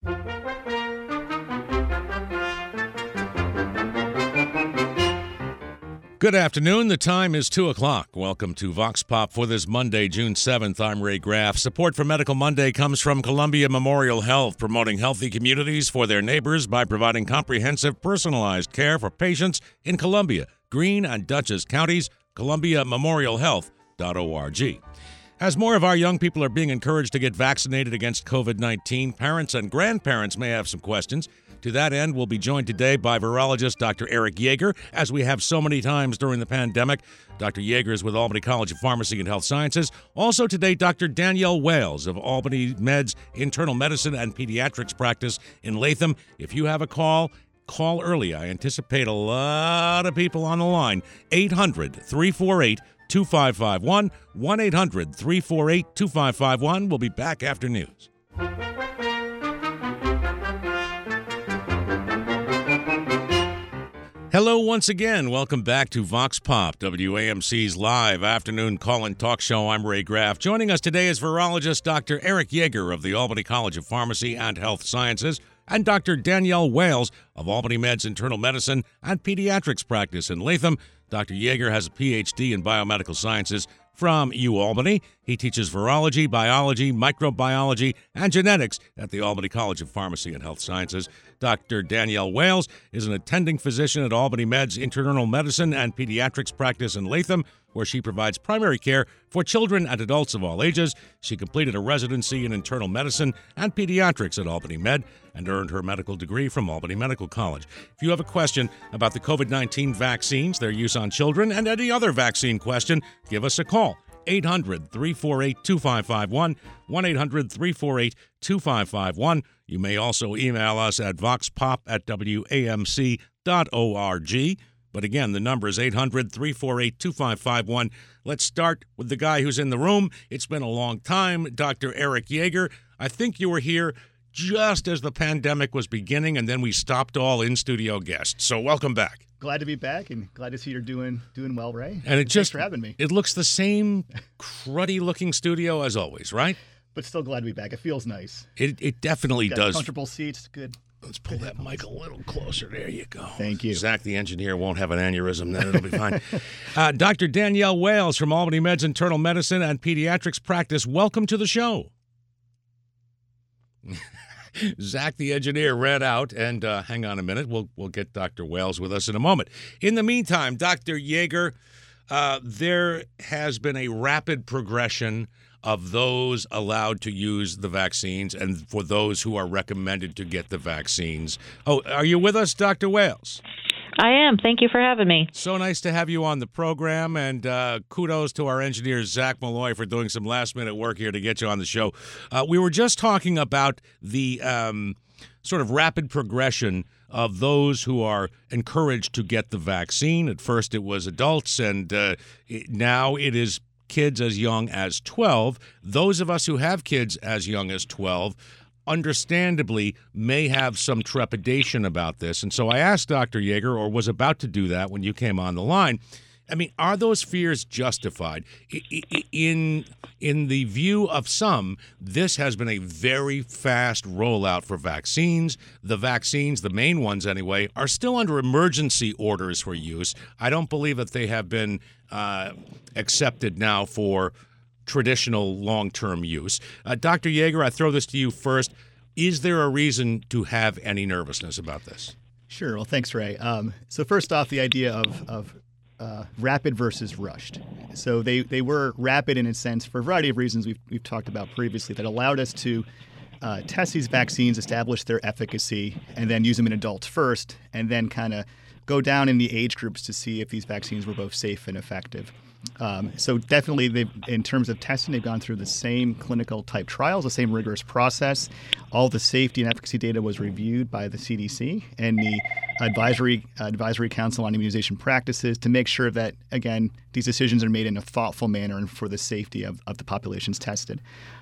Good afternoon. The time is 2 o'clock. Welcome to Vox Pop for this Monday, June 7th. I'm Ray Graff. Support for Medical Monday comes from Columbia Memorial Health, promoting healthy communities for their neighbors by providing comprehensive, personalized care for patients in Columbia, Greene, and Dutchess counties. ColumbiaMemorialHealth.org. As more of our young people are being encouraged to get vaccinated against COVID-19, parents and grandparents may have some questions. To that end, we'll be joined today by virologist Dr. Eric Yeager, as we have so many times during the pandemic. Dr. Yeager is with Albany College of Pharmacy and Health Sciences. Also today, Dr. Danielle Wales of Albany Med's Internal Medicine and Pediatrics Practice in Latham. If you have a call early. I anticipate a lot of people on the line. 800-348-2551, 1-800-348-2551. We'll be back after news. Hello once again. Welcome back to Vox Pop, WAMC's live afternoon call-in talk show. I'm Ray Graff. Joining us today is virologist Dr. Eric Yeager of the Albany College of Pharmacy and Health Sciences and Dr. Danielle Wales of Albany Med's Internal Medicine and Pediatrics Practice in Latham. Dr. Yeager has a Ph.D. in biomedical sciences from UAlbany. He teaches virology, biology, microbiology, and genetics at the Albany College of Pharmacy and Health Sciences. Dr. Danielle Wales is an attending physician at Albany Med's Internal Medicine and Pediatrics Practice in Latham, where she provides primary care for children and adults of all ages. She completed a residency in internal medicine and pediatrics at Albany Med and earned her medical degree from Albany Medical College. If you have a question about the COVID-19 vaccines, their use on children, and any other vaccine question, give us a call. 800-348-2551, 1-800-348-2551. You may also email us at voxpop@wamc.org. But again, the number is 800-348-2551. Let's start with the guy who's in the room. It's been a long time, Dr. Eric Yeager. I think you were here just as the pandemic was beginning, and then we stopped all in-studio guests. So welcome back. Glad to be back, and glad to see you're doing well, Ray. And thanks for having me. It looks the same cruddy-looking studio as always, right? But still glad to be back. It feels nice. It definitely does. Comfortable seats, good. Let's pull that mic a little closer. There you go. Thank you. Zach, the engineer, won't have an aneurysm then. It'll be fine. Dr. Danielle Wales from Albany Med's Internal Medicine and Pediatrics Practice, welcome to the show. Zach, the engineer, ran out, and hang on a minute. We'll get Dr. Wales with us in a moment. In the meantime, Dr. Yeager, there has been a rapid progression of those allowed to use the vaccines and for those who are recommended to get the vaccines. Oh, are you with us, Dr. Wales? I am. Thank you for having me. So nice to have you on the program, and kudos to our engineer, Zach Malloy, for doing some last-minute work here to get you on the show. We were just talking about the sort of rapid progression of those who are encouraged to get the vaccine. At first it was adults, and now it is kids as young as 12. Those of us who have kids as young as 12 understandably may have some trepidation about this. And so I asked Dr. Yeager, or was about to do that when you came on the line, I mean, are those fears justified? In the view of some, this has been a very fast rollout for vaccines. The vaccines, the main ones anyway, are still under emergency orders for use. I don't believe that they have been accepted now for traditional long-term use. Dr. Yeager, I throw this to you first. Is there a reason to have any nervousness about this? Sure. Well, thanks, Ray. So first off, the idea of rapid versus rushed. So they were rapid in a sense for a variety of reasons we've talked about previously that allowed us to test these vaccines, establish their efficacy, and then use them in adults first, and then kind of go down in the age groups to see if these vaccines were both safe and effective. So definitely, in terms of testing, they've gone through the same clinical type trials, the same rigorous process. All the safety and efficacy data was reviewed by the CDC and the Advisory Council on Immunization Practices to make sure that, again, these decisions are made in a thoughtful manner and for the safety of the populations tested.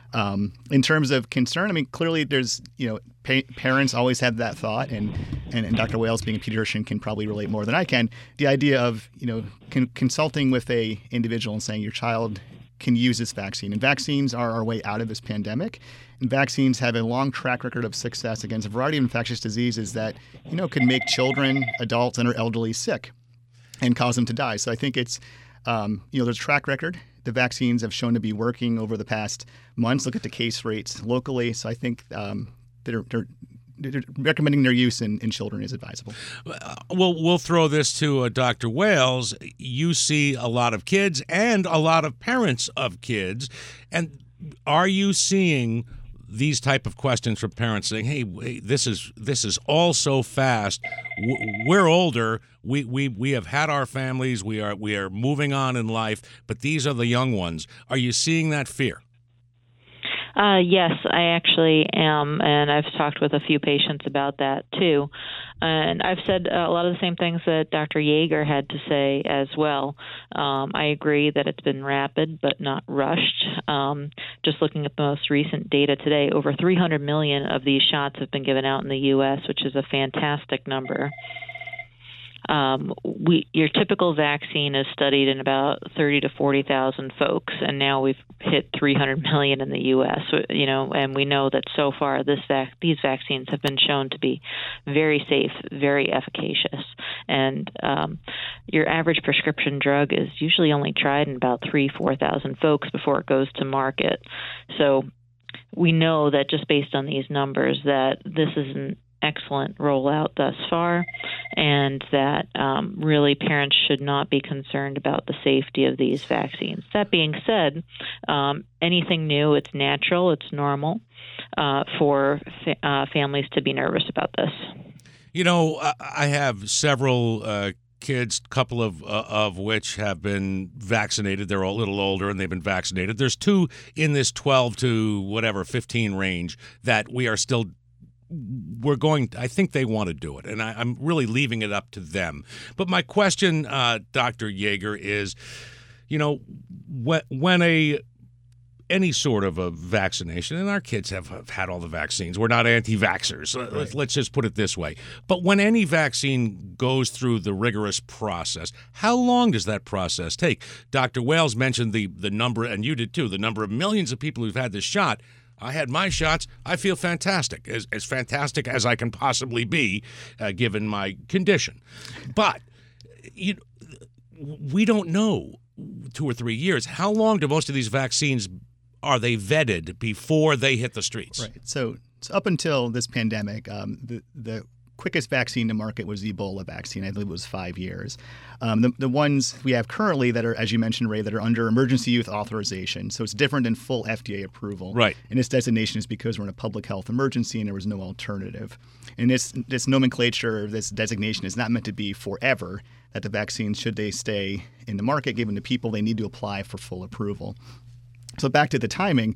In terms of concern, I mean, clearly there's, parents always have that thought, and Dr. Wales, being a pediatrician, can probably relate more than I can. The idea of, consulting with a individual and saying your child can use this vaccine. And vaccines are our way out of this pandemic. And vaccines have a long track record of success against a variety of infectious diseases that, can make children, adults, and our elderly sick and cause them to die. So I think it's, there's a track record. The vaccines have shown to be working over the past months. Look at the case rates locally. So I think they're recommending their use in children is advisable. Well, we'll throw this to Dr. Wales. You see a lot of kids and a lot of parents of kids. And are you seeing these type of questions from parents saying, hey, this is all so fast. We're older. We have had our families. We are moving on in life. But these are the young ones. Are you seeing that fear? Yes, I actually am, and I've talked with a few patients about that too. And I've said a lot of the same things that Dr. Yeager had to say as well. I agree that it's been rapid but not rushed. Just looking at the most recent data today, over 300 million of these shots have been given out in the U.S., which is a fantastic number. Your typical vaccine is studied in about 30 to 40,000 folks, and now we've hit 300 million in the U.S. And we know that so far these vaccines have been shown to be very safe, very efficacious, and your average prescription drug is usually only tried in about 4,000 folks before it goes to market. So we know that just based on these numbers that this is an excellent rollout thus far, and that really parents should not be concerned about the safety of these vaccines. That being said, anything new, it's natural, it's normal for families to be nervous about this. I have several kids, couple of which have been vaccinated. They're a little older and they've been vaccinated. There's two in this 12 to 15 range that we are still I think they want to do it, and I'm really leaving it up to them. But my question, Dr. Yeager, is, when any sort of a vaccination, and our kids have had all the vaccines. We're not anti-vaxxers. Right. Let's just put it this way. But when any vaccine goes through the rigorous process, how long does that process take? Dr. Wales mentioned the number, and you did too, the number of millions of people who've had this shot. I had my shots. I feel fantastic, as fantastic as I can possibly be, given my condition. But we don't know 2 or 3 years. How long do most of these vaccines are they vetted before they hit the streets? Right. So up until this pandemic, the quickest vaccine to market was the Ebola vaccine. I believe it was 5 years. The ones we have currently that are, as you mentioned, Ray, that are under emergency use authorization. So it's different than full FDA approval. Right. And this designation is because we're in a public health emergency and there was no alternative. And this nomenclature, this designation is not meant to be forever, that the vaccines, should they stay in the market, given to people, they need to apply for full approval. So back to the timing,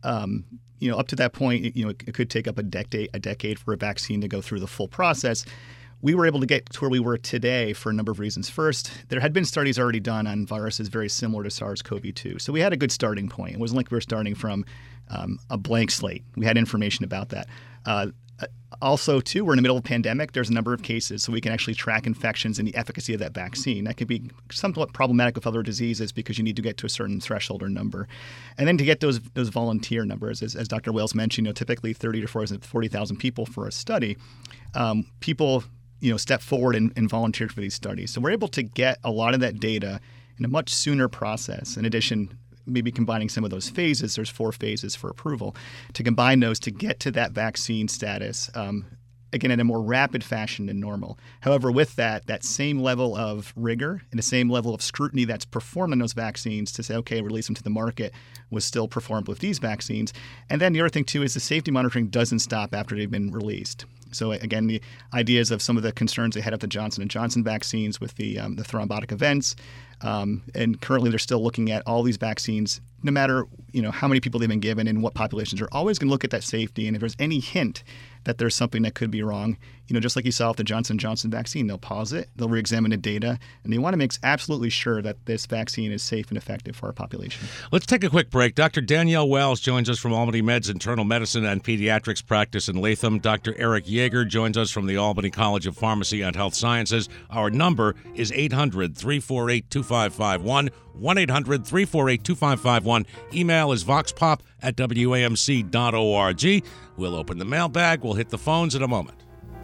up to that point, it could take up a decade for a vaccine to go through the full process. We were able to get to where we were today for a number of reasons. First, there had been studies already done on viruses very similar to SARS-CoV-2. So we had a good starting point. It wasn't like we were starting from a blank slate. We had information about that. Also, too, we're in the middle of a pandemic. There's a number of cases, so we can actually track infections and the efficacy of that vaccine. That could be somewhat problematic with other diseases because you need to get to a certain threshold or number. And then to get those volunteer numbers, as Dr. Wales mentioned, typically 30 to 40,000 people for a study, people step forward and volunteered for these studies. So we're able to get a lot of that data in a much sooner process. In addition, maybe combining some of those phases, there's 4 phases for approval, to combine those to get to that vaccine status, again, in a more rapid fashion than normal. However, with that same level of rigor and the same level of scrutiny that's performed on those vaccines to say, okay, release them to the market, was still performed with these vaccines. And then the other thing, too, is the safety monitoring doesn't stop after they've been released. So again, the ideas of some of the concerns they had of the Johnson & Johnson vaccines with the thrombotic events, and currently they're still looking at all these vaccines, no matter how many people they've been given and what populations, are always going to look at that safety. And if there's any hint that there's something that could be wrong, just like you saw with the Johnson & Johnson vaccine, they'll pause it, they'll re-examine the data, and they want to make absolutely sure that this vaccine is safe and effective for our population. Let's take a quick break. Dr. Danielle Wells joins us from Albany Med's internal medicine and pediatrics practice in Latham. Dr. Eric Yeager joins us from the Albany College of Pharmacy and Health Sciences. Our number is 800-348-2551. 1-800-348-2551. Email is voxpop@wamc.org. We'll open the mailbag. We'll hit the phones in a moment.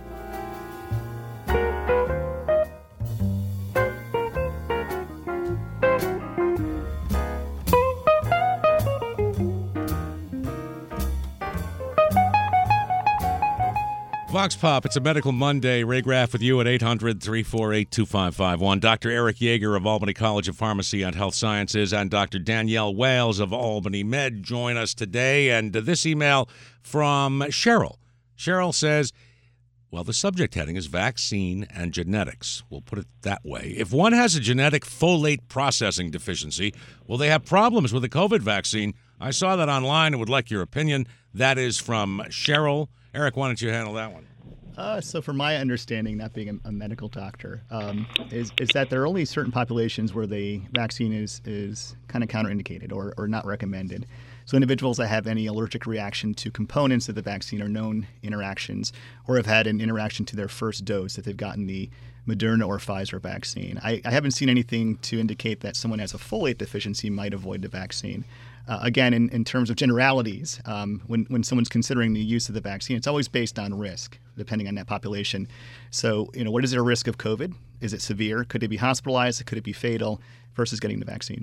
Vox Pop, it's a Medical Monday. Ray Graff with you at 800-348-2551. Dr. Eric Yeager of Albany College of Pharmacy and Health Sciences and Dr. Danielle Wales of Albany Med join us today. And this email from Cheryl. Cheryl says, well, the subject heading is vaccine and genetics. We'll put it that way. If one has a genetic folate processing deficiency, will they have problems with the COVID vaccine? I saw that online and would like your opinion. That is from Cheryl. Eric, why don't you handle that one? So from my understanding, not being a medical doctor, is that there are only certain populations where the vaccine is kind of counterindicated or not recommended. So individuals that have any allergic reaction to components of the vaccine or known interactions, or have had an interaction to their first dose if they've gotten the Moderna or Pfizer vaccine. I haven't seen anything to indicate that someone has a folate deficiency might avoid the vaccine. Again, in terms of generalities, when someone's considering the use of the vaccine, it's always based on risk, depending on that population. So, what is their risk of COVID? Is it severe? Could they be hospitalized? Could it be fatal versus getting the vaccine?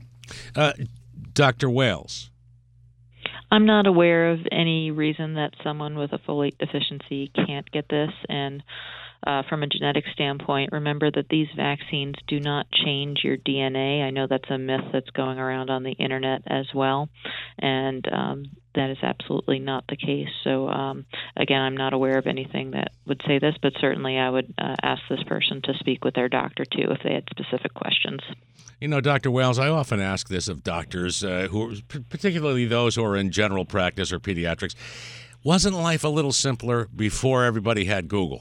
Dr. Wales. I'm not aware of any reason that someone with a folate deficiency can't get this. And from a genetic standpoint, remember that these vaccines do not change your DNA. I know that's a myth that's going around on the internet as well, and that is absolutely not the case. So, again, I'm not aware of anything that would say this, but certainly I would ask this person to speak with their doctor, too, if they had specific questions. Dr. Wales, I often ask this of doctors, particularly those who are in general practice or pediatrics. Wasn't life a little simpler before everybody had Google?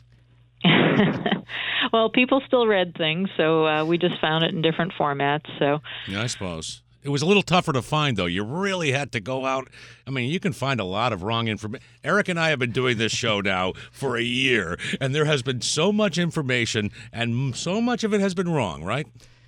Well, people still read things, so we just found it in different formats. So yeah, I suppose. It was a little tougher to find, though. You really had to go out. I mean, you can find a lot of wrong information. Eric and I have been doing this show now for a year, and there has been so much information, and so much of it has been wrong, right?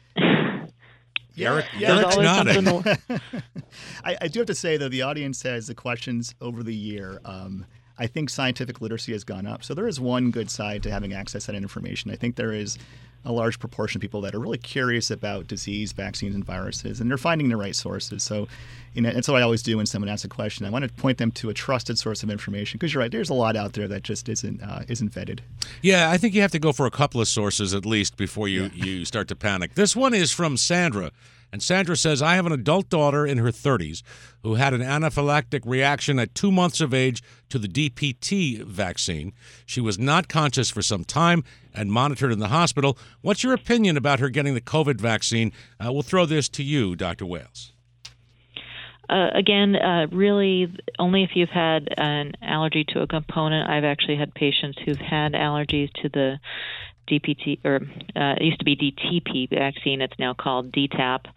Eric's nodding. I do have to say, though, the audience has the questions over the year. I think scientific literacy has gone up. So there is one good side to having access to that information. I think there is a large proportion of people that are really curious about disease, vaccines, and viruses, and they're finding the right sources. So, that's what I always do when someone asks a question. I want to point them to a trusted source of information, because you're right, there's a lot out there that just isn't vetted. Yeah, I think you have to go for a couple of sources at least before you start to panic. This one is from Sandra. And Sandra says, I have an adult daughter in her 30s who had an anaphylactic reaction at 2 months of age to the DPT vaccine. She was not conscious for some time and monitored in the hospital. What's your opinion about her getting the COVID vaccine? We'll throw this to you, Dr. Wales. Again, really only if you've had an allergy to a component. I've actually had patients who've had allergies to the DPT, or it used to be DTP vaccine. It's now called DTaP.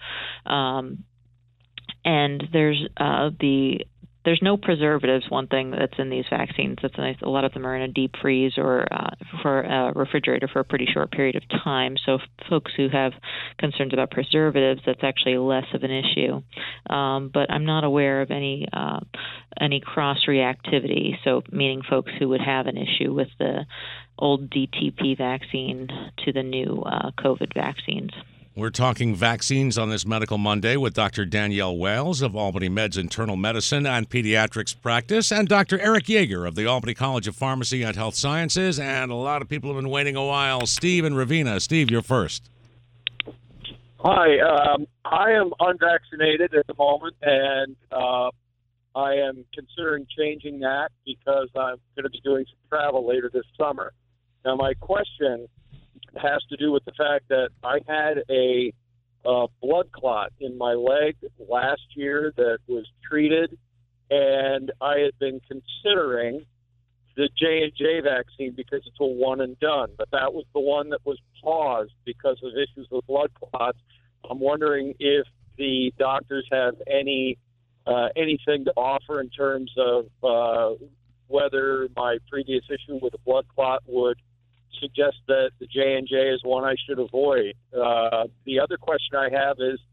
And there's no preservatives. One thing that's in these vaccines that's nice. A lot of them are in a deep freeze or for a refrigerator for a pretty short period of time. So folks who have concerns about preservatives, that's actually less of an issue. But I'm not aware of any cross reactivity. So meaning folks who would have an issue with the old DTP vaccine to the new COVID vaccines. We're talking vaccines on this Medical Monday with Dr. Danielle Wales of Albany Med's Internal Medicine and Pediatrics Practice, and Dr. Eric Yeager of the Albany College of Pharmacy and Health Sciences. And a lot of people have been waiting a while. Steve and Ravenna. Steve, you're first. Hi. I am unvaccinated at the moment, and I am considering changing that because I'm going to be doing some travel later this summer. Now, my question has to do with the fact that I had a blood clot in my leg last year that was treated, and I had been considering the J&J vaccine because it's a one and done, but that was the one that was paused because of issues with blood clots. I'm wondering if the doctors have anything to offer in terms of whether my previous issue with a blood clot would suggest that the J&J is one I should avoid. The other question I have is,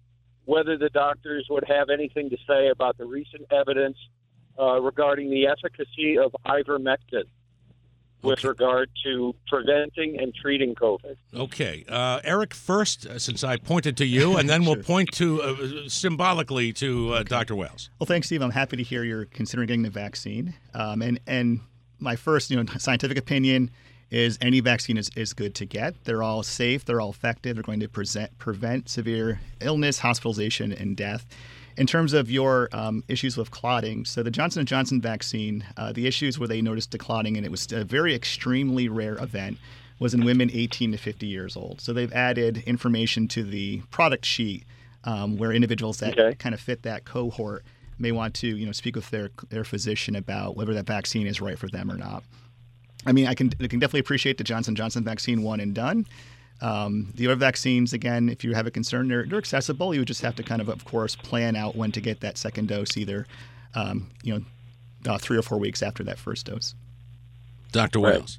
whether the doctors would have anything to say about the recent evidence regarding the efficacy of ivermectin with regard to preventing and treating COVID. Okay. Eric first, since I pointed to you, and then Sure. we'll point to symbolically to Dr. Wales. Well, thanks, Steve. I'm happy to hear you're considering getting the vaccine. And my first, scientific opinion is any vaccine is good to get. They're all safe. They're all effective. They're going to prevent severe illness, hospitalization, and death. In terms of your issues with clotting, so the Johnson & Johnson vaccine, the issues where they noticed the clotting, and it was a very extremely rare event, was in women 18 to 50 years old. So they've added information to the product sheet where individuals that kind of fit that cohort may want to, speak with their physician about whether that vaccine is right for them or not. I mean, I can definitely appreciate the Johnson & Johnson vaccine one and done. The other vaccines, again, if you have a concern, they're accessible. You would just have to of course, plan out when to get that second dose, either, 3 or 4 weeks after that first dose. Dr. Wales.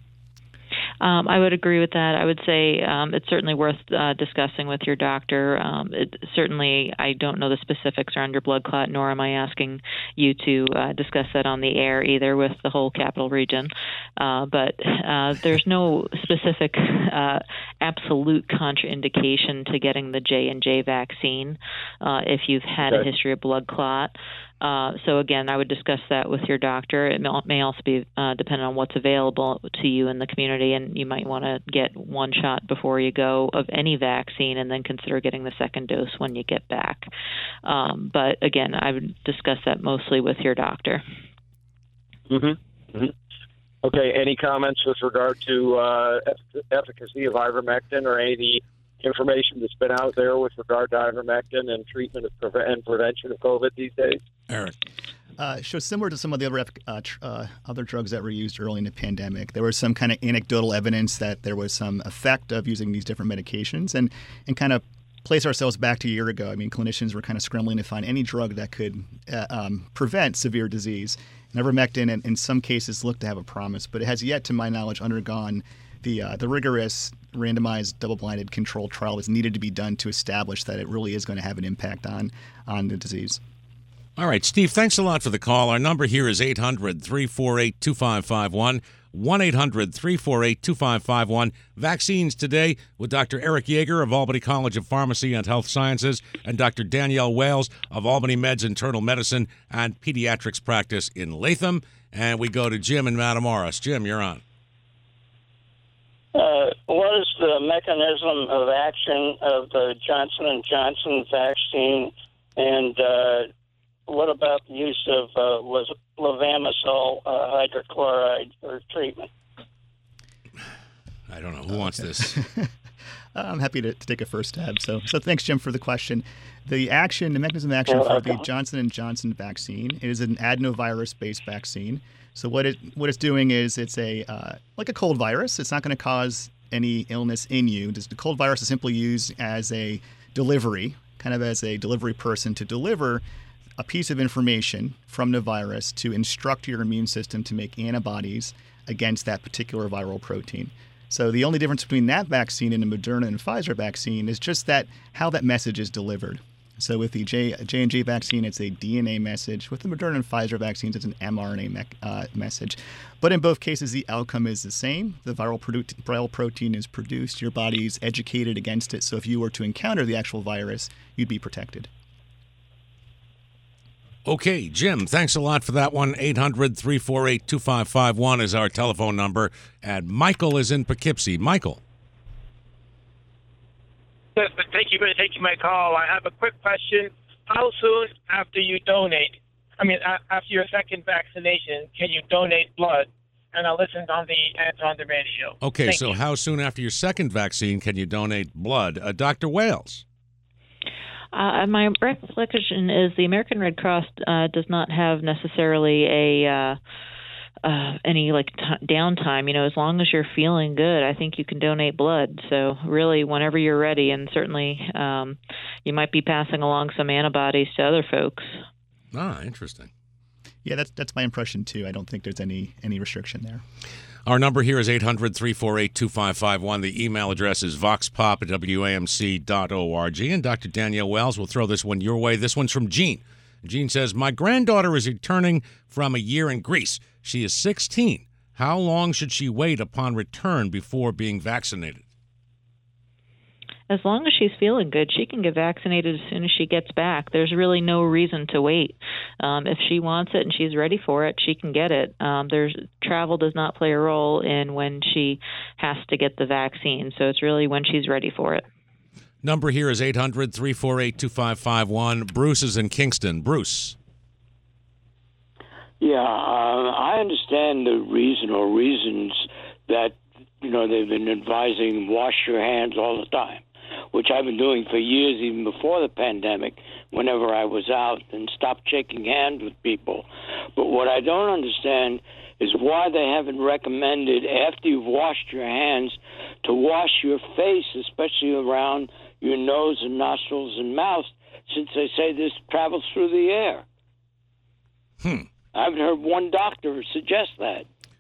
I would agree with that. I would say it's certainly worth discussing with your doctor. Certainly, I don't know the specifics around your blood clot, nor am I asking you to discuss that on the air either with the whole capital region. But there's no specific absolute contraindication to getting the J&J vaccine if you've had a history of blood clot. So again, I would discuss that with your doctor. It may also be dependent on what's available to you in the community, and you might want to get one shot before you go of any vaccine, and then consider getting the second dose when you get back. But again, I would discuss that mostly with your doctor. Mm-hmm. Mm-hmm. Okay. Any comments with regard to efficacy of ivermectin or any of the information that's been out there with regard to ivermectin and treatment and prevention of COVID these days? Eric. So similar to some of the other drugs that were used early in the pandemic, there was some kind of anecdotal evidence that there was some effect of using these different medications, and kind of place ourselves back to a year ago. I mean, clinicians were kind of scrambling to find any drug that could prevent severe disease. And ivermectin, in some cases, looked to have a promise, but it has yet, to my knowledge, undergone the rigorous randomized double-blinded controlled trial that's needed to be done to establish that it really is going to have an impact on the disease. All right, Steve, thanks a lot for the call. Our number here is 800-348-2551, 1-800-348-2551. Vaccines today with Dr. Eric Yeager of Albany College of Pharmacy and Health Sciences and Dr. Danielle Wales of Albany Med's Internal Medicine and Pediatrics Practice in Latham. And we go to Jim in Matamoros. Jim, you're on. What is the mechanism of action of the Johnson & Johnson vaccine, and what about the use of levamisole hydrochloride for treatment? I don't know. Who wants this? I'm happy to take a first stab. So thanks, Jim, for the question. The mechanism of action for the Johnson & Johnson vaccine, it is an adenovirus-based vaccine. So what it's doing is it's like a cold virus. It's not going to cause any illness in you. The cold virus is simply used as a delivery, kind of as a delivery person to deliver a piece of information from the virus to instruct your immune system to make antibodies against that particular viral protein. So the only difference between that vaccine and the Moderna and Pfizer vaccine is just that how that message is delivered. So with the J&J vaccine, it's a DNA message. With the Moderna and Pfizer vaccines, it's an mRNA message. But in both cases, the outcome is the same. The viral protein is produced. Your body is educated against it. So if you were to encounter the actual virus, you'd be protected. Okay, Jim, thanks a lot for that one. 800-348-2551 is our telephone number. And Michael is in Poughkeepsie. Michael. Yes, but thank you for taking my call. I have a quick question. How soon after you donate, after your second vaccination, can you donate blood? And I listened on the radio. Okay, Thank so you. how soon after your second vaccine can you donate blood? Dr. Wales. My recollection is the American Red Cross does not have necessarily any downtime. As long as you're feeling good, I think you can donate blood. So really, whenever you're ready, and certainly you might be passing along some antibodies to other folks. Ah, interesting. Yeah, that's my impression too. I don't think there's any restriction there. Our number here is 800-348-2551. The email address is voxpop@wamc.org. And Dr. Danielle Wells will throw this one your way. This one's from Jean. Jean says, my granddaughter is returning from a year in Greece. She is 16. How long should she wait upon return before being vaccinated? As long as she's feeling good, she can get vaccinated as soon as she gets back. There's really no reason to wait. If she wants it and she's ready for it, she can get it. Travel does not play a role in when she has to get the vaccine, so it's really when she's ready for it. Number here is 800-348-2551. Bruce is in Kingston. Bruce. Yeah, I understand the reasons that, they've been advising wash your hands all the time, which I've been doing for years, even before the pandemic, whenever I was out, and stopped shaking hands with people. But what I don't understand is why they haven't recommended, after you've washed your hands, to wash your face, especially around your nose and nostrils and mouth, since they say this travels through the air. I haven't heard one doctor suggest that.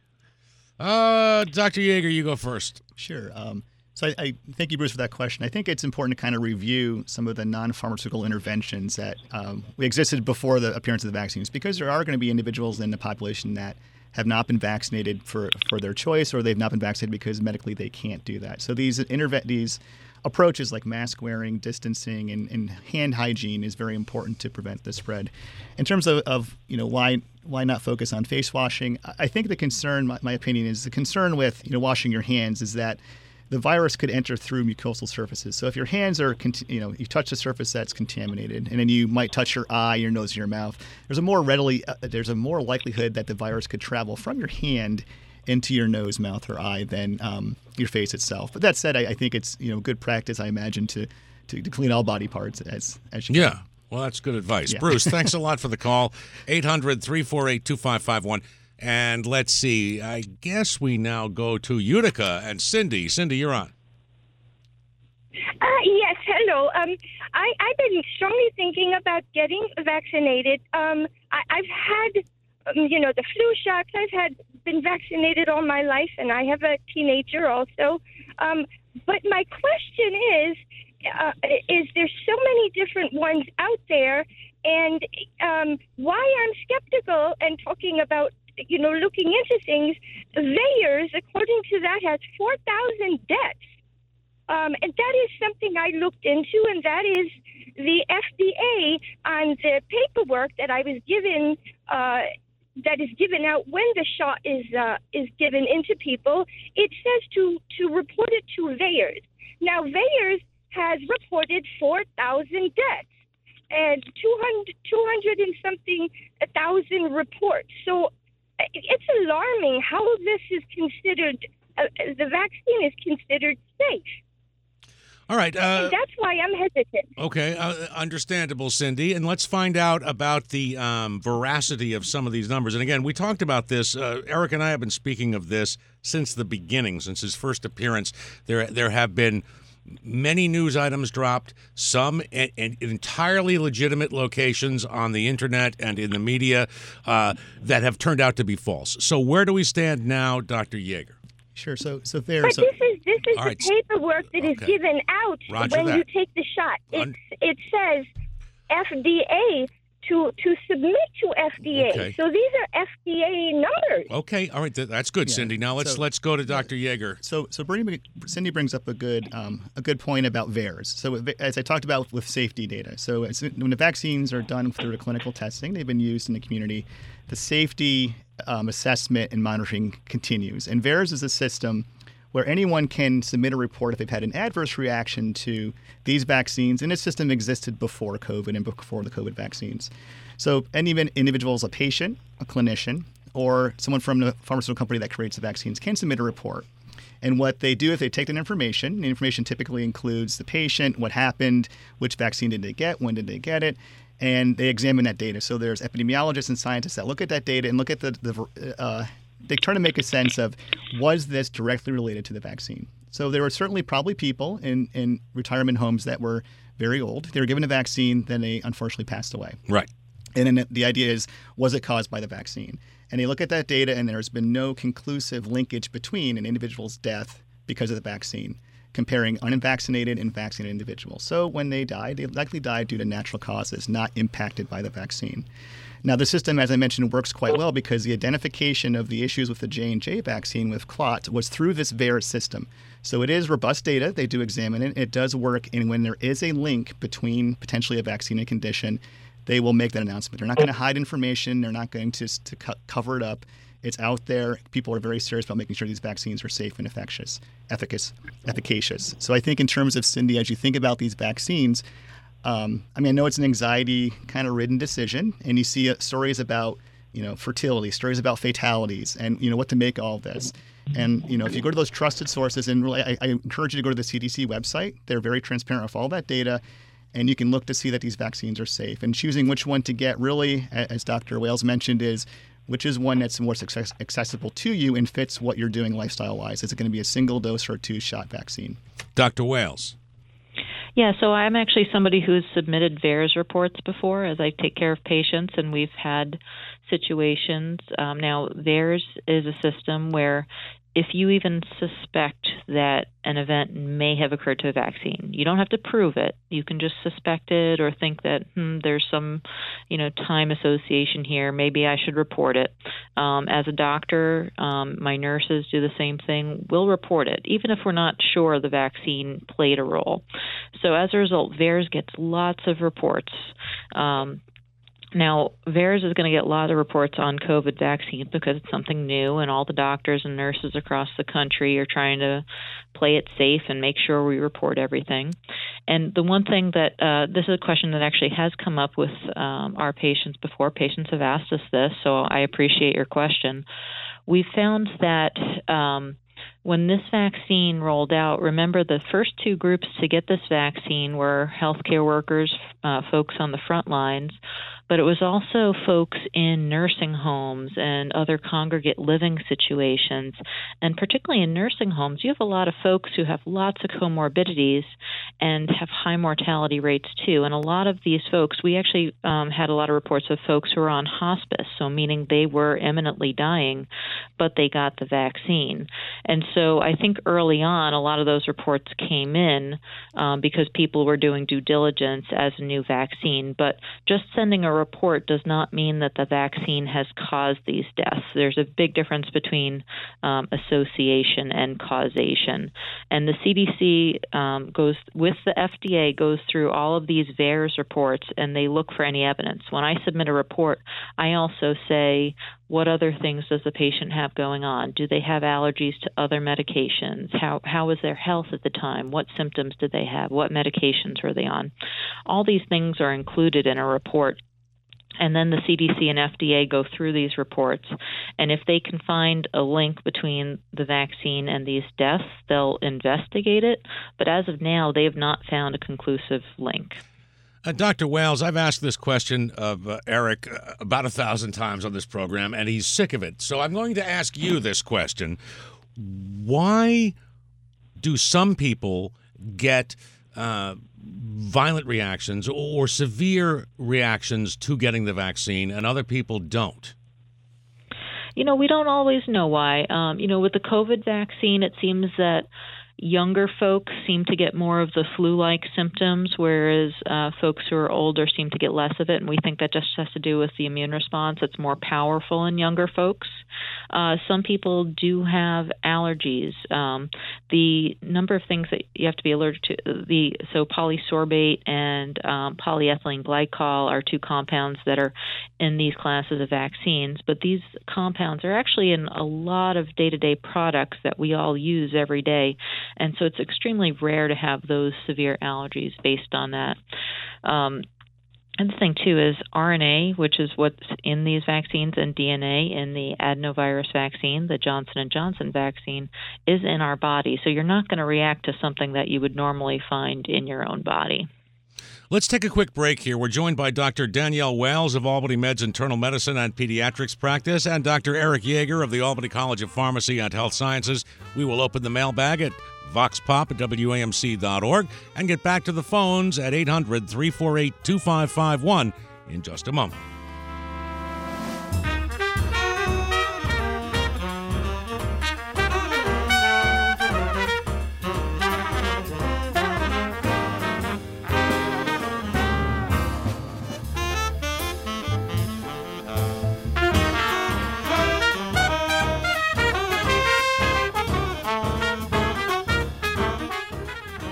Dr. Yeager, you go first. Sure. So I thank you, Bruce, for that question. I think it's important to kind of review some of the non-pharmaceutical interventions that existed before the appearance of the vaccines, because there are going to be individuals in the population that have not been vaccinated for their choice, or they've not been vaccinated because medically they can't do that. So these approaches like mask wearing, distancing, and hand hygiene is very important to prevent the spread. In terms of why not focus on face washing, I think the concern, my opinion is the concern with washing your hands is that the virus could enter through mucosal surfaces. So if your hands are, you touch a surface that's contaminated, and then you might touch your eye, your nose, your mouth, there's a more likelihood that the virus could travel from your hand into your nose, mouth, or eye than your face itself. But that said, I think it's good practice, I imagine, to clean all body parts as you can. Yeah, well, that's good advice. Yeah. Bruce, thanks a lot for the call. 800-348-2551. And let's see, I guess we now go to Utica and Cindy. Cindy, you're on. Yes, hello. I've been strongly thinking about getting vaccinated. I've had, the flu shots. I've been vaccinated all my life, and I have a teenager also. But my question is there's so many different ones out there, and why I'm skeptical and talking about looking into things, VAERS, according to that, has 4,000 deaths. And that is something I looked into, and that is the FDA on the paperwork that I was given, that is given out when the shot is given into people. It says to report it to VAERS. Now, VAERS has reported 4,000 deaths and 200 and something thousand reports. So it's alarming how this is considered, the vaccine is considered safe. All right. And that's why I'm hesitant. Okay, understandable, Cindy. And let's find out about the veracity of some of these numbers. And again, we talked about this. Eric and I have been speaking of this since the beginning, since his first appearance. There have been many news items dropped, some in entirely legitimate locations on the internet and in the media that have turned out to be false. So where do we stand now, Dr. Yeager? Sure. So this is the paperwork that is given out when you take the shot. It says FDA to submit to FDA. Okay. So these are FDA numbers. Okay. All right. That's good, Cindy. Now let's go to Dr. Yeager. So Cindy brings up a good point about VAERS. So as I talked about with safety data, so when the vaccines are done through the clinical testing, they've been used in the community. The safety assessment and monitoring continues. And VAERS is a system where anyone can submit a report if they've had an adverse reaction to these vaccines, and this system existed before COVID and before the COVID vaccines. So any individual, a patient, a clinician, or someone from the pharmaceutical company that creates the vaccines can submit a report. And what they do is they take that information. The information typically includes the patient, what happened, which vaccine did they get, when did they get it, and they examine that data. So there's epidemiologists and scientists that look at that data and look at they try to make a sense of, was this directly related to the vaccine? So there were certainly probably people in retirement homes that were very old. They were given a vaccine, then they unfortunately passed away. Right. And then the idea is, was it caused by the vaccine? And they look at that data, and there's been no conclusive linkage between an individual's death because of the vaccine, comparing unvaccinated and vaccinated individuals. So when they died, they likely died due to natural causes, not impacted by the vaccine. Now, the system, as I mentioned, works quite well because the identification of the issues with the J&J vaccine with clots was through this VAERS system. So it is robust data. They do examine it. It does work. And when there is a link between potentially a vaccine and condition, they will make that announcement. They're not going to hide information. They're not going to cover it up. It's out there. People are very serious about making sure these vaccines are safe and efficacious. So I think in terms of, Cindy, as you think about these vaccines, I know it's an anxiety kind of ridden decision, and you see stories about, fertility, stories about fatalities, and, what to make of all of this. And, if you go to those trusted sources, and really, I encourage you to go to the CDC website. They're very transparent with all that data, and you can look to see that these vaccines are safe. And choosing which one to get really, as Dr. Wales mentioned, is which is one that's more accessible to you and fits what you're doing lifestyle-wise. Is it going to be a single dose or a 2-shot vaccine? Dr. Wales. Yeah, so I'm actually somebody who's submitted VAERS reports before as I take care of patients, and we've had situations. Now, VAERS is a system where if you even suspect that an event may have occurred to a vaccine, you don't have to prove it. You can just suspect it or think that there's some, time association here. Maybe I should report it. As a doctor, my nurses do the same thing. We'll report it, even if we're not sure the vaccine played a role. So as a result, VAERS gets lots of reports. Now, VAERS is going to get a lot of reports on COVID vaccines because it's something new, and all the doctors and nurses across the country are trying to play it safe and make sure we report everything. And the one thing that this is a question that actually has come up with our patients before. Patients have asked us this, so I appreciate your question. We found that when this vaccine rolled out, remember the first 2 groups to get this vaccine were healthcare workers, folks on the front lines, but it was also folks in nursing homes and other congregate living situations. And particularly in nursing homes, you have a lot of folks who have lots of comorbidities and have high mortality rates too. And a lot of these folks, we actually had a lot of reports of folks who were on hospice, so meaning they were imminently dying, but they got the vaccine. And so I think early on, a lot of those reports came in because people were doing due diligence as a new vaccine. But just sending a report does not mean that the vaccine has caused these deaths. There's a big difference between association and causation. And the CDC goes with the FDA, goes through all of these VAERS reports, and they look for any evidence. When I submit a report, I also say, what other things does the patient have going on? Do they have allergies to other medications? How was their health at the time? What symptoms did they have? What medications were they on? All these things are included in a report. And then the CDC and FDA go through these reports. And if they can find a link between the vaccine and these deaths, they'll investigate it. But as of now, they have not found a conclusive link. Dr. Wales, I've asked this question of Eric about 1,000 times on this program, and he's sick of it. So I'm going to ask you this question. Why do some people get violent reactions or severe reactions to getting the vaccine, and other people don't? We don't always know why. With the COVID vaccine, it seems that younger folks seem to get more of the flu-like symptoms, whereas folks who are older seem to get less of it, and we think that just has to do with the immune response. It's more powerful in younger folks. Some people do have allergies. The number of things that you have to be allergic to, so polysorbate and polyethylene glycol are 2 compounds that are in these classes of vaccines, but these compounds are actually in a lot of day-to-day products that we all use every day. And so it's extremely rare to have those severe allergies based on that. And the thing, too, is RNA, which is what's in these vaccines, and DNA in the adenovirus vaccine, the Johnson & Johnson vaccine, is in our body. So you're not going to react to something that you would normally find in your own body. Let's take a quick break here. We're joined by Dr. Danielle Wales of Albany Med's Internal Medicine and Pediatrics Practice and Dr. Eric Yeager of the Albany College of Pharmacy and Health Sciences. We will open the mailbag at voxpop@wamc.org and get back to the phones at 800-348-2551 in just a moment.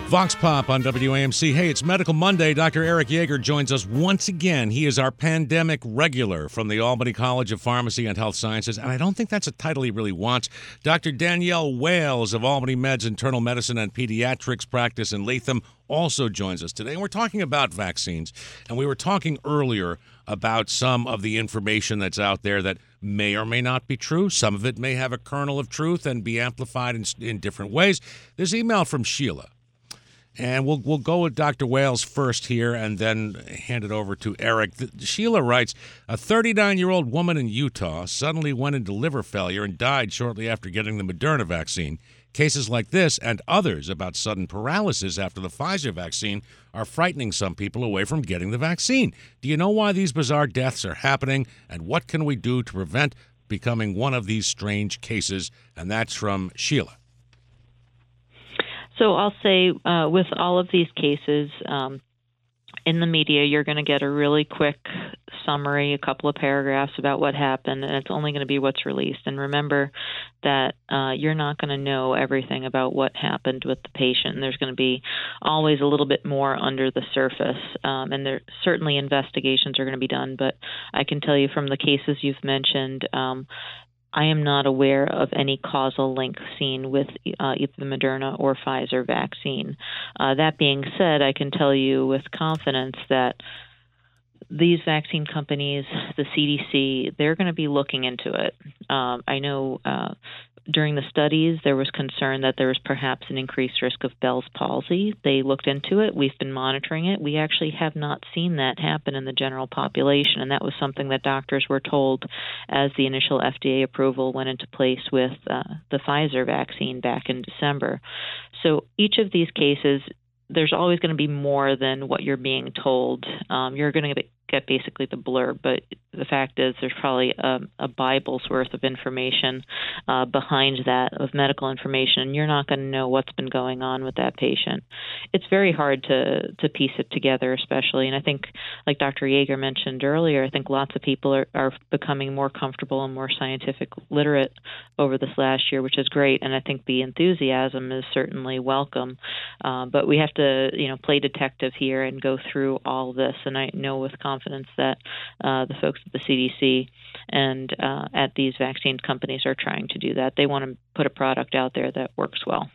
Vox Pop on WAMC. Hey, it's Medical Monday. Dr. Eric Yeager joins us once again. He is our pandemic regular from the Albany College of Pharmacy and Health Sciences, and I don't think that's a title he really wants. Dr. Danielle Wales of Albany Med's Internal Medicine and Pediatrics practice in Latham also joins us today. And we're talking about vaccines, and we were talking earlier about some of the information that's out there that may or may not be true. Some of it may have a kernel of truth and be amplified in different ways. There's email from Sheila. And we'll go with Dr. Wales first here and then hand it over to Eric. Sheila writes, a 39-year-old woman in Utah suddenly went into liver failure and died shortly after getting the Moderna vaccine. Cases like this and others about sudden paralysis after the Pfizer vaccine are frightening some people away from getting the vaccine. Do you know why these bizarre deaths are happening, and what can we do to prevent becoming one of these strange cases? And that's from Sheila. So I'll say with all of these cases, in the media, you're going to get a really quick summary, a couple of paragraphs about what happened, and it's only going to be what's released. And remember that you're not going to know everything about what happened with the patient. And there's going to be always a little bit more under the surface. And there certainly investigations are going to be done. But I can tell you from the cases you've mentioned, I am not aware of any causal link seen with either the Moderna or Pfizer vaccine. That being said, I can tell you with confidence that these vaccine companies, the CDC, they're going to be looking into it. I know during the studies, there was concern that there was perhaps an increased risk of Bell's palsy. They looked into it. We've been monitoring it. We actually have not seen that happen in the general population, and that was something that doctors were told as the initial FDA approval went into place with the Pfizer vaccine back in December. So each of these cases, there's always going to be more than what you're being told. You're going to get basically the blurb, but the fact is there's probably a Bible's worth of information behind that, of medical information, and you're not going to know what's been going on with that patient. It's very hard to piece it together, especially, and I think, like Dr. Yeager mentioned earlier, I think lots of people are becoming more comfortable and more scientific literate over this last year, which is great, and I think the enthusiasm is certainly welcome, but we have to, play detective here and go through all this, and I know with confidence that the folks at the CDC and at these vaccine companies are trying to do that. They want to put a product out there that works well.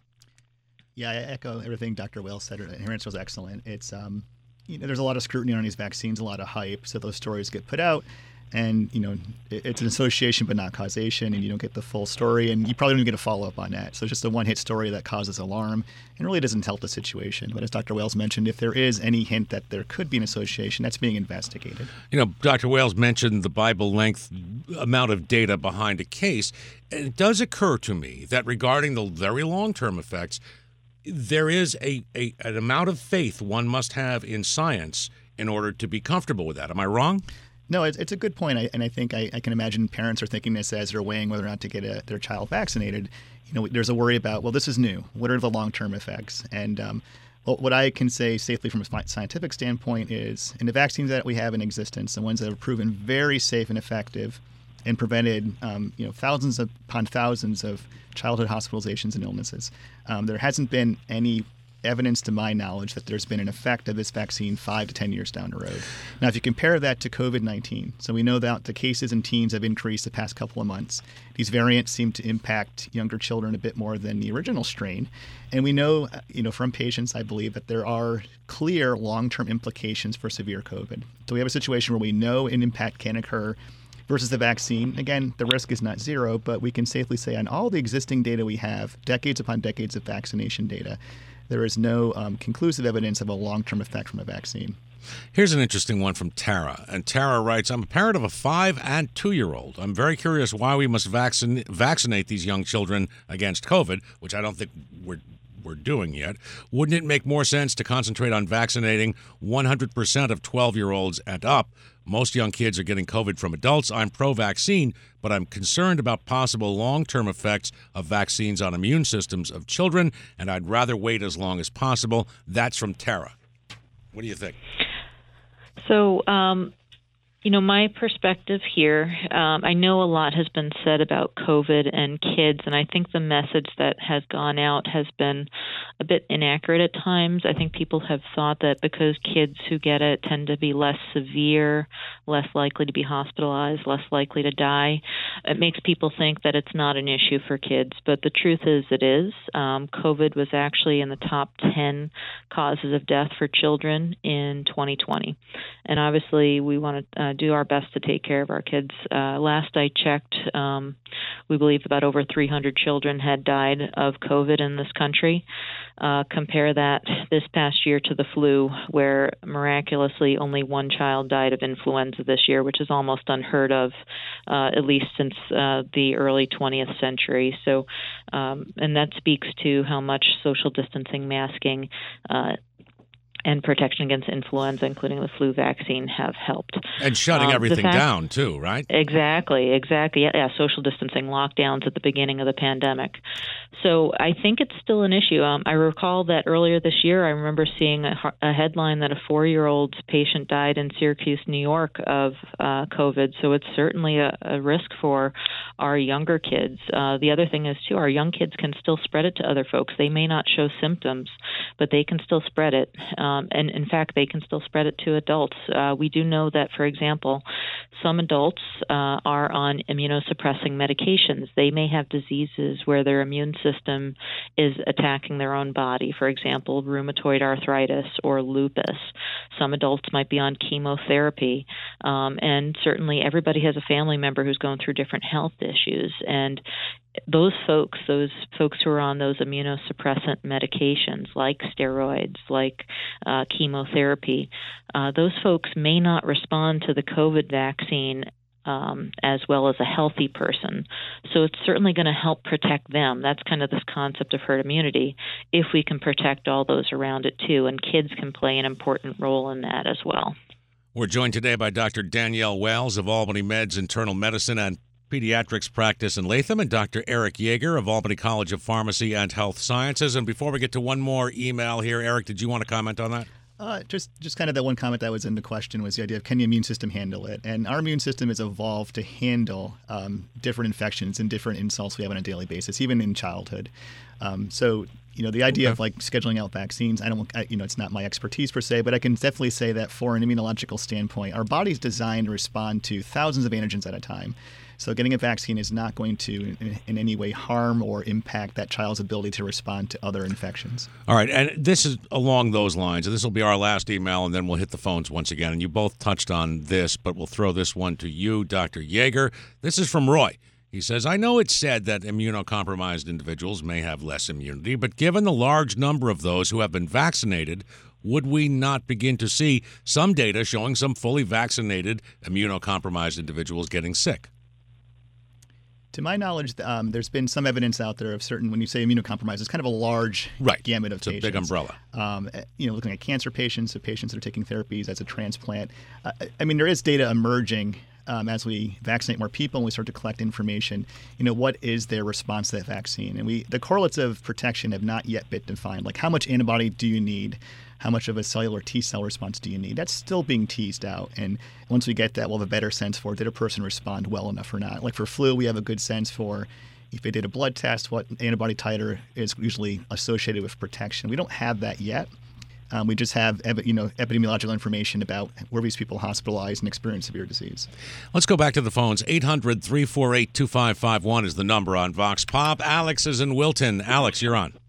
Yeah, I echo everything Dr. Wales said. Her answer was excellent. It's there's a lot of scrutiny on these vaccines, a lot of hype, so those stories get put out. And, it's an association but not causation, and you don't get the full story, and you probably don't even get a follow-up on that. So it's just a one-hit story that causes alarm and really doesn't help the situation. But as Dr. Wales mentioned, if there is any hint that there could be an association, that's being investigated. Dr. Wales mentioned the Bible-length amount of data behind a case. And it does occur to me that regarding the very long-term effects, there is an amount of faith one must have in science in order to be comfortable with that. Am I wrong? No, it's a good point, and I think I can imagine parents are thinking this as they're weighing whether or not to get their child vaccinated. There's a worry about, well, this is new. What are the long-term effects? And what I can say safely from a scientific standpoint is, in the vaccines that we have in existence, the ones that have proven very safe and effective and prevented thousands upon thousands of childhood hospitalizations and illnesses, there hasn't been any evidence to my knowledge that there's been an effect of this vaccine 5 to 10 years down the road. Now, if you compare that to COVID-19, so we know that the cases in teens have increased the past couple of months. These variants seem to impact younger children a bit more than the original strain. And we know, from patients, I believe, that there are clear long-term implications for severe COVID. So we have a situation where we know an impact can occur versus the vaccine. Again, the risk is not zero, but we can safely say on all the existing data we have, decades upon decades of vaccination data, there is no conclusive evidence of a long-term effect from a vaccine. Here's an interesting one from Tara. And Tara writes, I'm a parent of a 5 and 2-year-old. I'm very curious why we must vaccinate these young children against COVID, which I don't think we're doing yet. Wouldn't it make more sense to concentrate on vaccinating 100% of 12-year-olds and up? Most young kids are getting COVID from adults. I'm pro-vaccine, but I'm concerned about possible long-term effects of vaccines on immune systems of children, and I'd rather wait as long as possible. That's from Tara. What do you think? So My perspective here, I know a lot has been said about COVID and kids, and I think the message that has gone out has been a bit inaccurate at times. I think people have thought that because kids who get it tend to be less severe, less likely to be hospitalized, less likely to die, it makes people think that it's not an issue for kids. But the truth is it is. COVID was actually in the top 10 causes of death for children in 2020. And obviously we want to do our best to take care of our kids. Last I checked, we believe about over 300 children had died of COVID in this country. Compare that this past year to the flu, where miraculously only one child died of influenza this year, which is almost unheard of, at least since the early 20th century. So, and that speaks to how much social distancing, masking, and protection against influenza, including the flu vaccine, have helped. And shutting everything down, too, right? Exactly. Yeah, social distancing, lockdowns at the beginning of the pandemic. So I think it's still an issue. I recall that earlier this year, I remember seeing a headline that a 4-year-old patient died in Syracuse, New York, of COVID. So it's certainly a risk for our younger kids. The other thing is, too, our young kids can still spread it to other folks. They may not show symptoms, but they can still spread it. And in fact, they can still spread it to adults. We do know that, for example, some adults are on immunosuppressing medications. They may have diseases where their immune system is attacking their own body, for example, rheumatoid arthritis or lupus. Some adults might be on chemotherapy. And certainly everybody has a family member who's going through different health issues. And those folks who are on those immunosuppressant medications like steroids, like chemotherapy, those folks may not respond to the COVID vaccine as well as a healthy person. So it's certainly going to help protect them. That's kind of this concept of herd immunity, if we can protect all those around it too, and kids can play an important role in that as well. We're joined today by Dr. Danielle Wells of Albany Med's Internal Medicine and Pediatrics Practice in Latham, and Dr. Eric Yeager of Albany College of Pharmacy and Health Sciences. And before we get to one more email here, Eric, did you want to comment on that? Just kind of that one comment that was in the question was the idea of, can the immune system handle it? And our immune system has evolved to handle different infections and different insults we have on a daily basis, even in childhood. So the idea of like scheduling out vaccines, it's not my expertise per se, but I can definitely say that for an immunological standpoint, our body's designed to respond to thousands of antigens at a time. So getting a vaccine is not going to in any way harm or impact that child's ability to respond to other infections. All right, and this is along those lines, and this will be our last email, and then we'll hit the phones once again. And you both touched on this, but we'll throw this one to you, Dr. Yeager. This is from Roy. He says, I know it's said that immunocompromised individuals may have less immunity, but given the large number of those who have been vaccinated, would we not begin to see some data showing some fully vaccinated immunocompromised individuals getting sick? To my knowledge, there's been some evidence out there of certain, when you say immunocompromised, it's kind of a large gamut of patients. It's a big umbrella. Looking at cancer patients, so patients that are taking therapies as a transplant. There is data emerging as we vaccinate more people and we start to collect information. What is their response to that vaccine? And the correlates of protection have not yet been defined. Like, how much antibody do you need? How much of a cellular T-cell response do you need? That's still being teased out. And once we get that, we'll have a better sense for, did a person respond well enough or not? Like for flu, we have a good sense for, if they did a blood test, what antibody titer is usually associated with protection. We don't have that yet. We just have epidemiological information about were these people hospitalized and experienced severe disease. Let's go back to the phones. 800-348-2551 is the number on Vox Pop. Alex is in Wilton. Alex, you're on.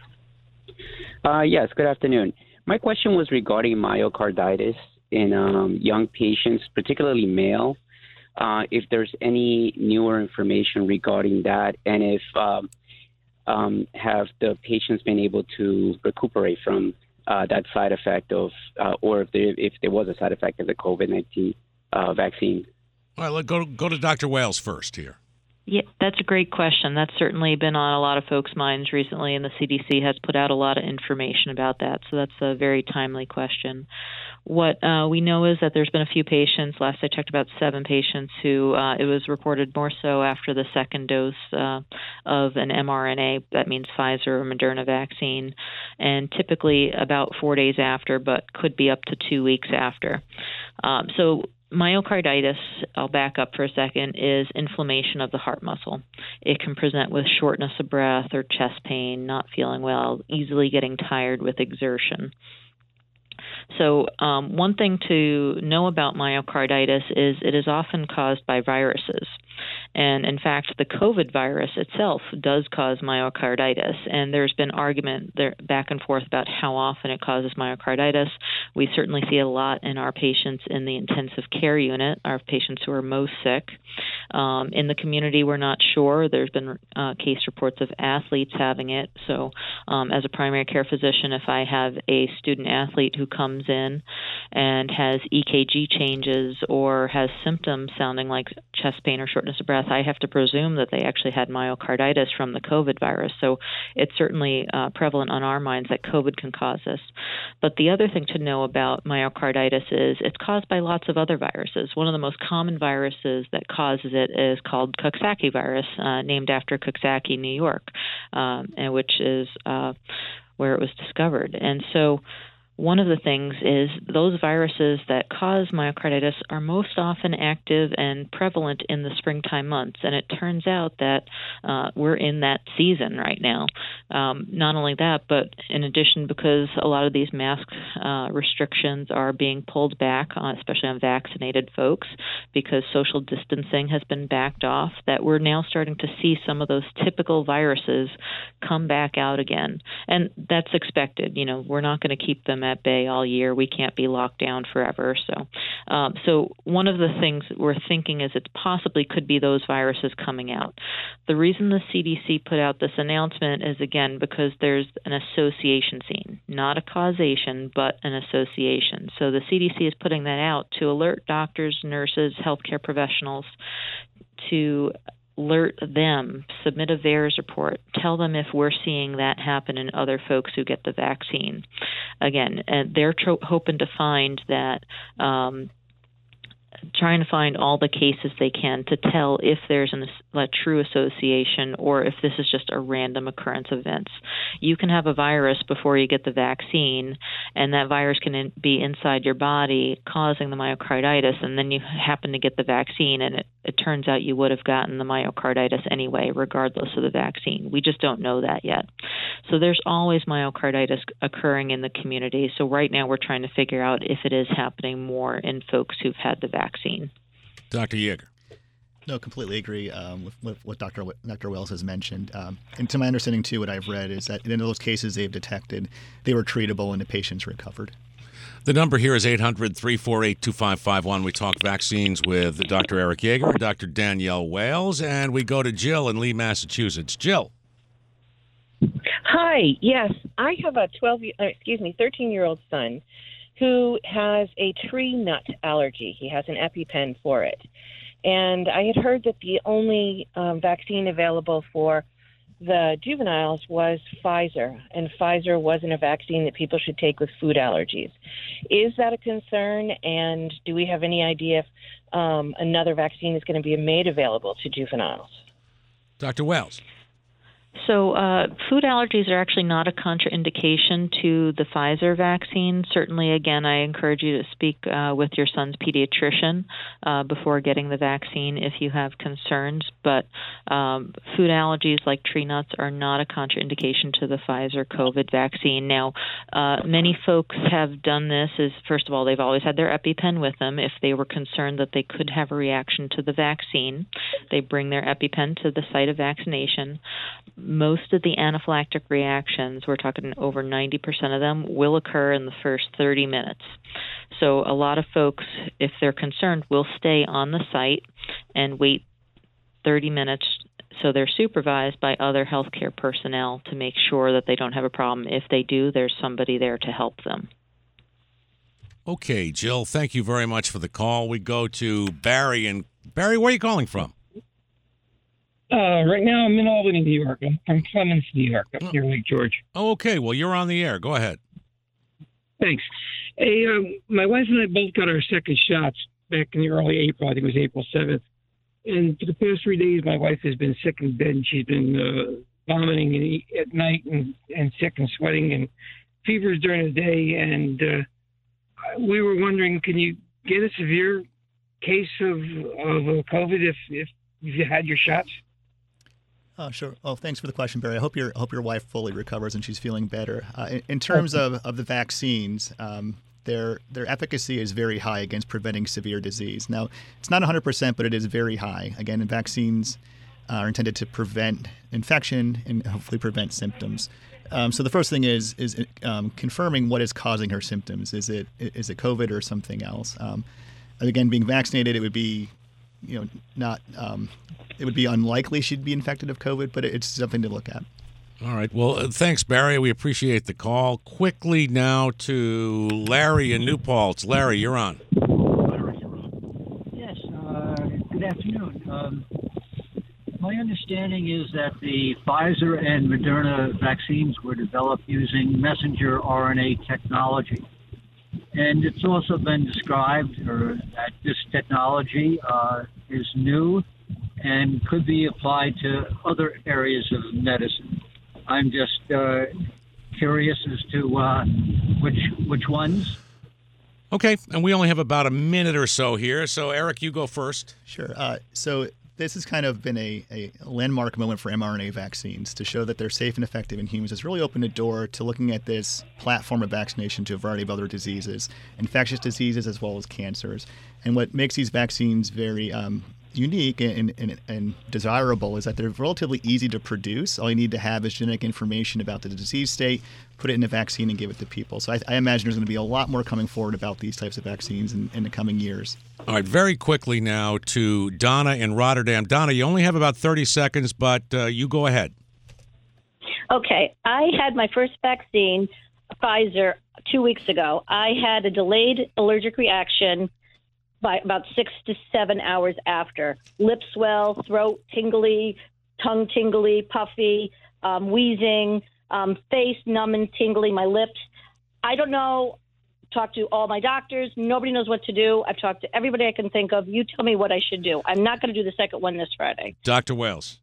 Yes, good afternoon. My question was regarding myocarditis in young patients, particularly male. If there's any newer information regarding that, and if have the patients been able to recuperate from that side effect of, or if there was a side effect of the COVID-19 vaccine? All right, let's go to Dr. Wales first here. Yeah, that's a great question. That's certainly been on a lot of folks' minds recently, and the CDC has put out a lot of information about that. So that's a very timely question. What we know is that there's been a few patients, last I checked about 7 patients, who it was reported more so after the second dose of an mRNA, that means Pfizer or Moderna vaccine, and typically about 4 days after, but could be up to 2 weeks after. So myocarditis, I'll back up for a second, is inflammation of the heart muscle. It can present with shortness of breath or chest pain, not feeling well, easily getting tired with exertion. So one thing to know about myocarditis is it is often caused by viruses. And in fact, the COVID virus itself does cause myocarditis. And there's been argument there back and forth about how often it causes myocarditis. We certainly see a lot in our patients in the intensive care unit, our patients who are most sick. In the community, we're not sure. There's been case reports of athletes having it. So as a primary care physician, if I have a student athlete who comes in and has EKG changes or has symptoms sounding like chest pain or shortness of breath, I have to presume that they actually had myocarditis from the COVID virus. So it's certainly prevalent on our minds that COVID can cause this. But the other thing to know about myocarditis is it's caused by lots of other viruses. One of the most common viruses that causes it is called Coxsackie virus, named after Coxsackie, New York, and which is where it was discovered. And so one of the things is those viruses that cause myocarditis are most often active and prevalent in the springtime months. And it turns out that we're in that season right now. Not only that, but in addition, because a lot of these mask restrictions are being pulled back, especially on vaccinated folks, because social distancing has been backed off, that we're now starting to see some of those typical viruses come back out again. And that's expected. You know, we're not going to keep them at bay all year. We can't be locked down forever. So one of the things we're thinking is it possibly could be those viruses coming out. The reason the CDC put out this announcement is, again, because there's an association seen, not a causation, but an association. So the CDC is putting that out to alert doctors, nurses, healthcare professionals to alert them, submit a VAERS report, tell them if we're seeing that happen in other folks who get the vaccine. Again, and they're hoping to find that trying to find all the cases they can to tell if there's a true association or if this is just a random occurrence of events. You can have a virus before you get the vaccine, and that virus can be inside your body causing the myocarditis, and then you happen to get the vaccine, and it turns out you would have gotten the myocarditis anyway, regardless of the vaccine. We just don't know that yet. So there's always myocarditis occurring in the community. So right now we're trying to figure out if it is happening more in folks who've had the vaccine. Dr. Yeager. No, completely agree with what Dr. Wells has mentioned. And to my understanding, too, what I've read is that in those cases they've detected, they were treatable and the patients recovered. The number here is 800-348-2551. We talk vaccines with Dr. Eric Yeager and Dr. Danielle Wales, and we go to Jill in Lee, Massachusetts. Jill. Hi. Yes, I have a 13-year-old son who has a tree nut allergy. He has an EpiPen for it. And I had heard that the only vaccine available for the juveniles was Pfizer, and Pfizer wasn't a vaccine that people should take with food allergies. Is that a concern, and do we have any idea if another vaccine is going to be made available to juveniles? Dr. Wells. So food allergies are actually not a contraindication to the Pfizer vaccine. Certainly, again, I encourage you to speak with your son's pediatrician before getting the vaccine if you have concerns. But food allergies like tree nuts are not a contraindication to the Pfizer COVID vaccine. Now, many folks have done this first of all, they've always had their EpiPen with them. If they were concerned that they could have a reaction to the vaccine, they bring their EpiPen to the site of vaccination. Most of the anaphylactic reactions, we're talking over 90% of them, will occur in the first 30 minutes. So a lot of folks, if they're concerned, will stay on the site and wait 30 minutes so they're supervised by other healthcare personnel to make sure that they don't have a problem. If they do, there's somebody there to help them. Okay, Jill, thank you very much for the call. We go to Barry. And Barry, where are you calling from? Right now I'm in Albany, New York. I'm from Clemens, New York, up near Lake George. Oh, okay. Well, you're on the air. Go ahead. Thanks. Hey, my wife and I both got our second shots back in the early April. I think it was April 7th. And for the past 3 days, my wife has been sick in bed, and she's been vomiting at night and sick and sweating and fevers during the day. And we were wondering, can you get a severe case of COVID if you had your shots? Sure. Oh, thanks for the question, Barry. I hope your wife fully recovers and she's feeling better. In terms of the vaccines, their efficacy is very high against preventing severe disease. Now, it's not 100%, but it is very high. Again, vaccines are intended to prevent infection and hopefully prevent symptoms. So the first thing is confirming what is causing her symptoms. Is it COVID or something else? Again, being vaccinated, it would be not. It would be unlikely she'd be infected of COVID, but it's something to look at. All right. Well, thanks, Barry. We appreciate the call. Quickly now to Larry in New Paltz. Larry, you're on. Yes. Good afternoon. My understanding is that the Pfizer and Moderna vaccines were developed using messenger RNA technology. And it's also been described that this technology is new and could be applied to other areas of medicine. I'm just curious as to which ones. Okay, and we only have about a minute or so here. So, Eric, you go first. Sure. So this has kind of been a landmark moment for mRNA vaccines to show that they're safe and effective in humans. It's really opened a door to looking at this platform of vaccination to a variety of other diseases, infectious diseases as well as cancers. And what makes these vaccines very unique and desirable is that they're relatively easy to produce. All you need to have is genetic information about the disease state, put it in a vaccine, and give it to people. So I imagine there's going to be a lot more coming forward about these types of vaccines in the coming years. All right, very quickly now to Donna in Rotterdam. Donna, you only have about 30 seconds, but you go ahead. Okay, I had my first vaccine, Pfizer, 2 weeks ago. I had a delayed allergic reaction by about 6 to 7 hours after. Lip swell, throat tingly, tongue tingly, puffy, wheezing, face numb and tingly, my lips. I don't know. Talked to all my doctors. Nobody knows what to do. I've talked to everybody I can think of. You tell me what I should do. I'm not going to do the second one this Friday. Dr. Wales.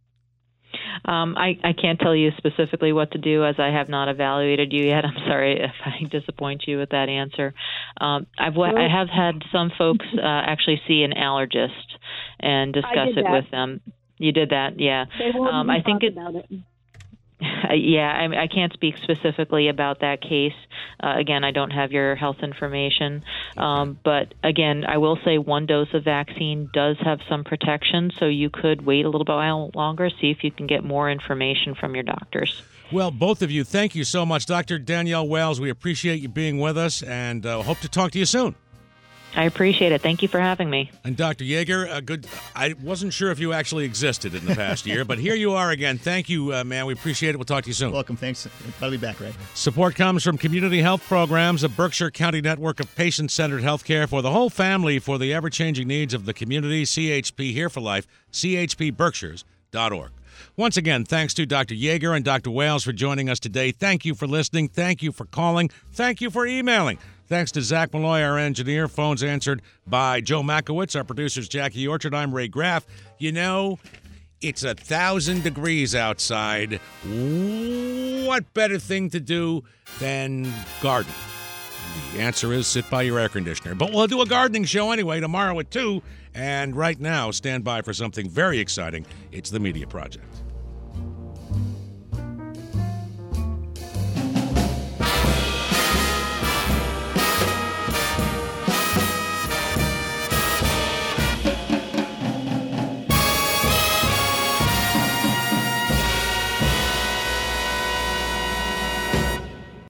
I can't tell you specifically what to do as I have not evaluated you yet. I'm sorry if I disappoint you with that answer. I have had some folks actually see an allergist and discuss it with them. You did that, yeah. I think about it. Yeah, I can't speak specifically about that case. Again, I don't have your health information. But again, I will say one dose of vaccine does have some protection, so you could wait a little bit longer, see if you can get more information from your doctors. Well, both of you, thank you so much. Dr. Danielle Wells, we appreciate you being with us and hope to talk to you soon. I appreciate it. Thank you for having me. And Dr. Yeager, I wasn't sure if you actually existed in the past year, but here you are again. Thank you, man. We appreciate it. We'll talk to you soon. Welcome. Thanks. I'll be back, Ray. Support comes from Community Health Programs, a Berkshire County network of patient-centered health care for the whole family for the ever-changing needs of the community. CHP Here for Life, chpberkshires.org. Once again, thanks to Dr. Yeager and Dr. Wales for joining us today. Thank you for listening. Thank you for calling. Thank you for emailing. Thanks to Zach Malloy, our engineer. Phones answered by Joe Makowitz. Our producer's Jackie Orchard. I'm Ray Graff. You know, it's 1,000 degrees outside. What better thing to do than garden? The answer is sit by your air conditioner. But we'll do a gardening show anyway tomorrow at 2. And right now, stand by for something very exciting. It's the Media Project.